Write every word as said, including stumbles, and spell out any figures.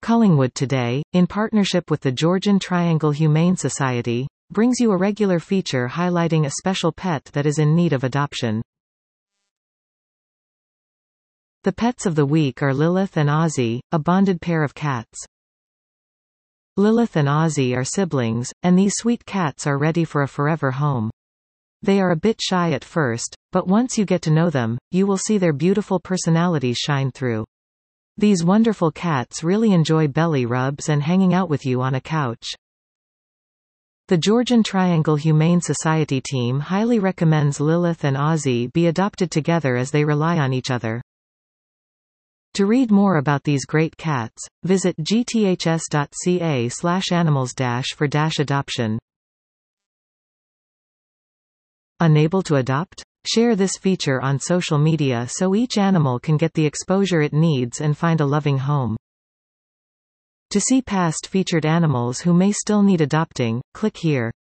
Collingwood Today, in partnership with the Georgian Triangle Humane Society, brings you a regular feature highlighting a special pet that is in need of adoption. The pets of the week are Lilith and Ozzy, a bonded pair of cats. Lilith and Ozzy are siblings, and these sweet cats are ready for a forever home. They are a bit shy at first, but once you get to know them, you will see their beautiful personalities shine through. These wonderful cats really enjoy belly rubs and hanging out with you on a couch. The Georgian Triangle Humane Society team highly recommends Lilith and Ozzy be adopted together as they rely on each other. To read more about these great cats, visit g t h s dot c a slash animals for adoption. Unable to adopt? Share this feature on social media so each animal can get the exposure it needs and find a loving home. To see past featured animals who may still need adopting, click here.